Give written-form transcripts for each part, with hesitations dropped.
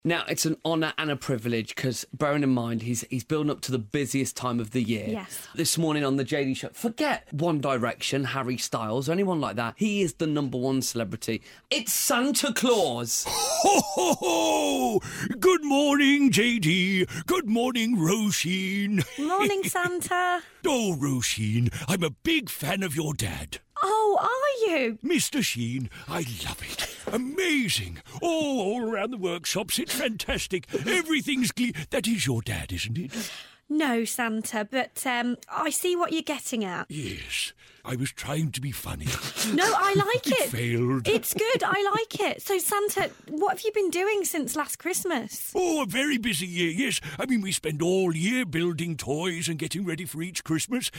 Now, it's an honour and a privilege because, bearing in mind, he's building up to the busiest time of the year. Yes. This morning on the JD Show, forget One Direction, Harry Styles, or anyone like that. He is the number one celebrity. It's Santa Claus. Ho, ho, ho! Good morning, JD. Good morning, Roisin. Morning, Santa. Oh, Roisin, I'm a big fan of your dad. Oh, are you? Mr. Sheen, I love it. Amazing. Oh, all around the workshops, it's fantastic. Everything's That is your dad, isn't it? No, Santa, but I see what you're getting at. Yes, I was trying to be funny. No, I like it. Failed. It's good, I like it. So, Santa, what have you been doing since last Christmas? Oh, a very busy year, yes. I mean, we spend all year building toys and getting ready for each Christmas.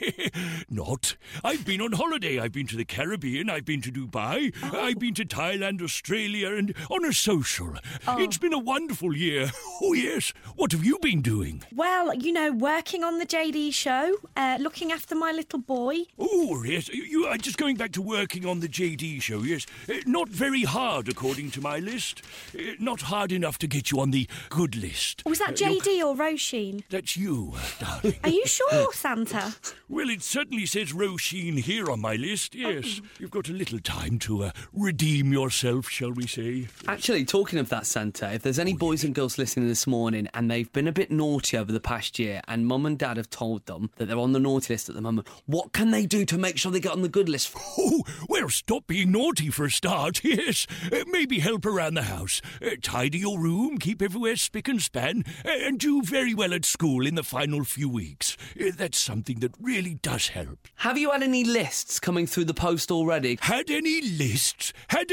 Not. I've been on holiday. I've been to the Caribbean. I've been to Dubai. Oh. I've been to Thailand, Australia, and on a social. Oh. It's been a wonderful year. Oh, yes. What have you been doing? Well, you know, working on the JD Show, looking after my little boy. Oh, yes. You are just going back to working on the JD Show, yes. Not very hard, according to my list. Not hard enough to get you on the good list. Was that JD or Roisin? That's you, darling. Are you sure, Santa? Well, it certainly says Roisin here on my list, yes. Oh. You've got a little time to redeem yourself, shall we say. Actually, talking of that, Santa, if there's any boys and girls listening this morning and they've been a bit naughty over the past year and Mum and Dad have told them that they're on the naughty list at the moment, what can they do to make sure they get on the good list? Oh, well, stop being naughty for a start, yes. Maybe help around the house. Tidy your room, keep everywhere spick and span, and do very well at school in the final few weeks. That's something that really does help. Have you had any lists coming through the post already? Had any lists?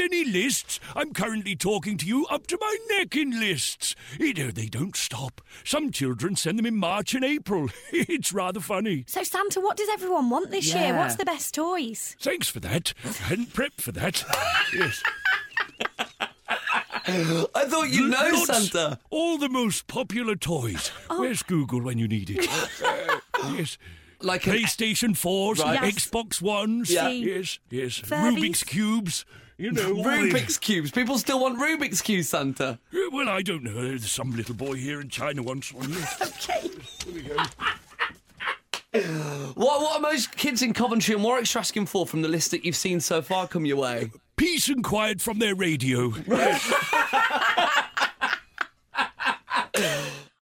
I'm currently talking to you up to my neck in lists. They don't stop. Some children send them in March and April. It's rather funny. So, Santa, what does everyone want this year? What's the best toys? Thanks for that. I hadn't prepped for that. Yes. I thought you'd know, Santa. All the most popular toys. Oh. Where's Google when you need it? Yes. Like PlayStation 4s, right. Yes. Xbox Ones. Yeah. Yes. Furbies. Rubik's Cubes. You know. Rubik's Cubes. People still want Rubik's Cubes, Santa. Well, I don't know. There's some little boy here in China wants one. Okay. Here we go. What are most kids in Coventry and Warwickshire asking for from the list that you've seen so far come your way? Peace and quiet from their radio. Yes.